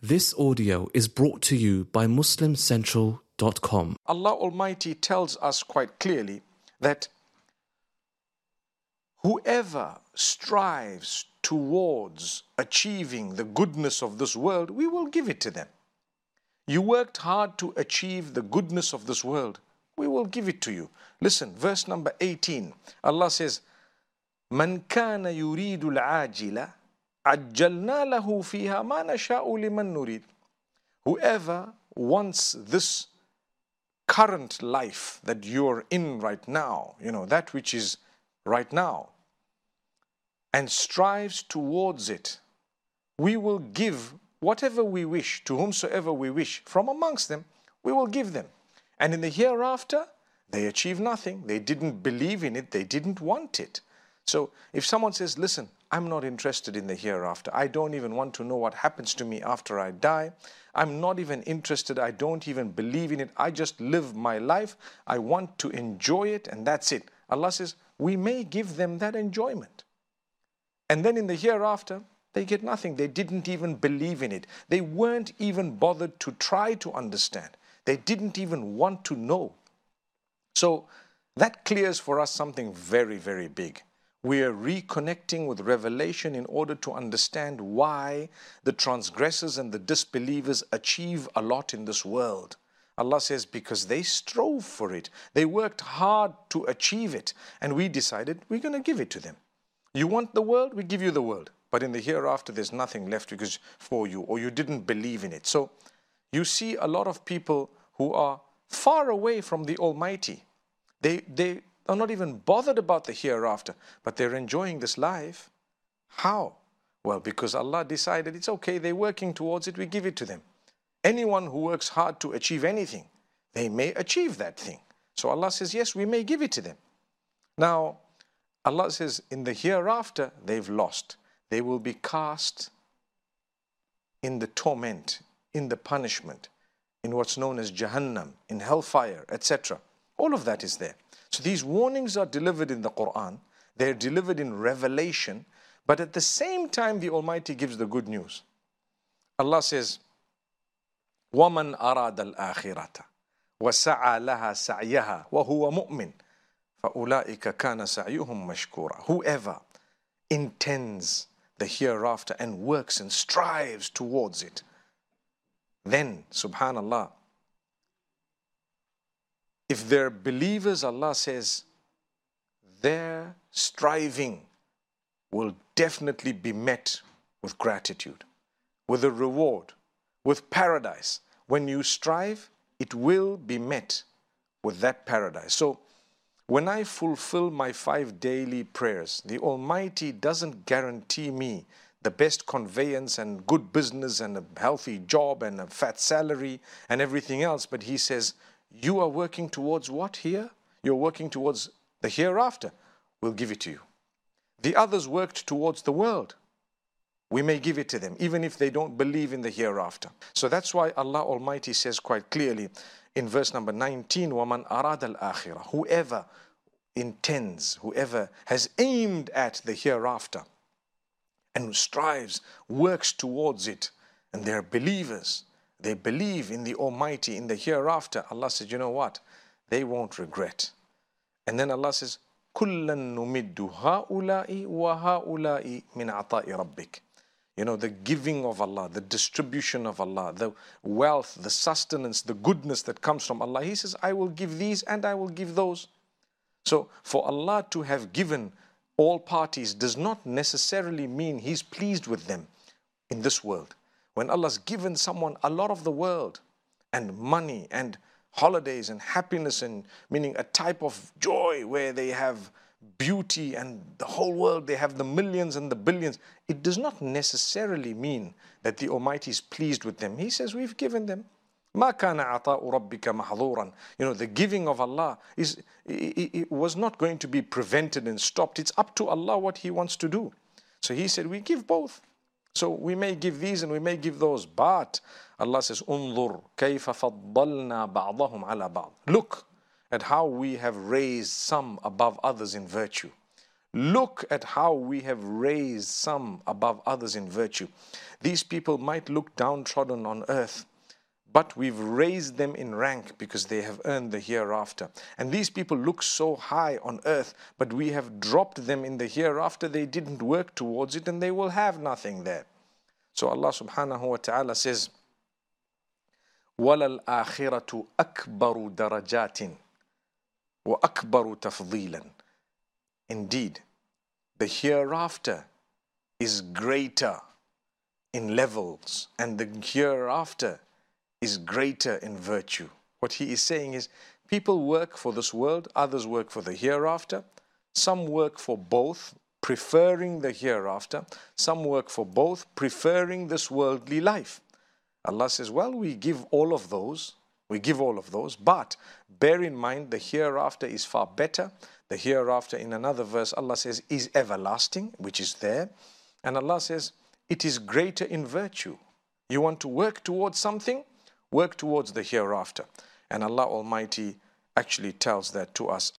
This audio is brought to you by MuslimCentral.com. Allah Almighty tells us quite clearly that whoever strives towards achieving the goodness of this world, we will give it to them. You worked hard to achieve the goodness of this world, we will give it to you. Listen, verse number 18, Allah says, "Man kana yuridu al-ajila, ajjalna lahu fiha ma nasha'u liman nurid." Whoever wants this current life that you're in right now, that which is right now, and strives towards it, we will give whatever we wish to whomsoever we wish from amongst them, we will give them. And in the hereafter, they achieve nothing. They didn't believe in it. They didn't want it. So if someone says, listen, I'm not interested in the hereafter. I don't even want to know what happens to me after I die. I'm not even interested. I don't even believe in it. I just live my life. I want to enjoy it, and that's it. Allah says, we may give them that enjoyment. And then in the hereafter, they get nothing. They didn't even believe in it. They weren't even bothered to try to understand. They didn't even want to know. So that clears for us something very, very big. We are reconnecting with revelation in order to understand why the transgressors and the disbelievers achieve a lot in this world. Allah says, because they strove for it. They worked hard to achieve it. And we decided we're going to give it to them. You want the world? We give you the world. But in the hereafter, there's nothing left for you, or you didn't believe in it. So you see a lot of people who are far away from the Almighty. They are not even bothered about the hereafter, but they're enjoying this life. How? Well, because Allah decided it's okay, they're working towards it, we give it to them. Anyone who works hard to achieve anything, they may achieve that thing. So Allah says, yes, we may give it to them. Now, Allah says, in the hereafter, they've lost. They will be cast in the torment, in the punishment, in what's known as Jahannam, in hellfire, etc. All of that is there. So these warnings are delivered in the Quran. They're delivered in revelation. But at the same time, the Almighty gives the good news. Allah says, وَمَنْ أَرَادَ الْآخِرَةَ وَسَعَى لَهَا سَعْيَهَا وَهُوَ مُؤْمِنٌ فَأُولَٰئِكَ كَانَ سَعْيُهُمْ مَشْكُورًا. Whoever intends the hereafter and works and strives towards it, then, subhanallah, if they're believers, Allah says, their striving will definitely be met with gratitude, with a reward, with paradise. When you strive, it will be met with that paradise. So, when I fulfill my 5 daily prayers, the Almighty doesn't guarantee me the best conveyance and good business and a healthy job and a fat salary and everything else, but He says, you are working towards what here? You're working towards the hereafter. We'll give it to you. The others worked towards the world. We may give it to them, even if they don't believe in the hereafter. So that's why Allah Almighty says quite clearly in verse number 19, وَمَنْ أَرَادَ الْآخِرَةِ. Whoever intends, whoever has aimed at the hereafter and strives, works towards it, and they're believers, they believe in the Almighty, in the hereafter, Allah says, you know what? They won't regret. And then Allah says, كُلًّا نُمِدُّ هَؤُلَاءِ وَهَؤُلَاءِ مِنْ عَطَاءِ رَبِّكَ. The giving of Allah, the distribution of Allah, the wealth, the sustenance, the goodness that comes from Allah. He says, I will give these and I will give those. So for Allah to have given all parties does not necessarily mean He's pleased with them in this world. When Allah's given someone a lot of the world and money and holidays and happiness, and meaning a type of joy where they have beauty and the whole world, they have the millions and the billions, it does not necessarily mean that the Almighty is pleased with them. He says, we've given them. مَا كَانَ عَطَاءُ رَبِّكَ مَحْظُورًا. The giving of Allah it was not going to be prevented and stopped. It's up to Allah what He wants to do. So He said, we give both. So we may give these and we may give those. But Allah says, انظر كيف فضلنا بعضهم على بعض. Look at how we have raised some above others in virtue. Look at how we have raised some above others in virtue. These people might look downtrodden on earth, but we've raised them in rank because they have earned the hereafter. And these people look so high on earth, but we have dropped them in the hereafter. They didn't work towards it and they will have nothing there. So Allah subhanahu wa ta'ala says, وَلَلْآخِرَةُ أَكْبَرُ دَرَجَاتٍ وَأَكْبَرُ تَفْضِيلًا. Indeed, the hereafter is greater in levels, and the hereafter is greater in virtue. What he is saying is, people work for this world, others work for the hereafter. Some work for both, preferring the hereafter. Some work for both, preferring this worldly life. Allah says, well, we give all of those, but bear in mind the hereafter is far better. The hereafter, in another verse, Allah says, is everlasting, which is there. And Allah says, it is greater in virtue. You want to work towards something? Work towards the hereafter. And Allah Almighty actually tells that to us.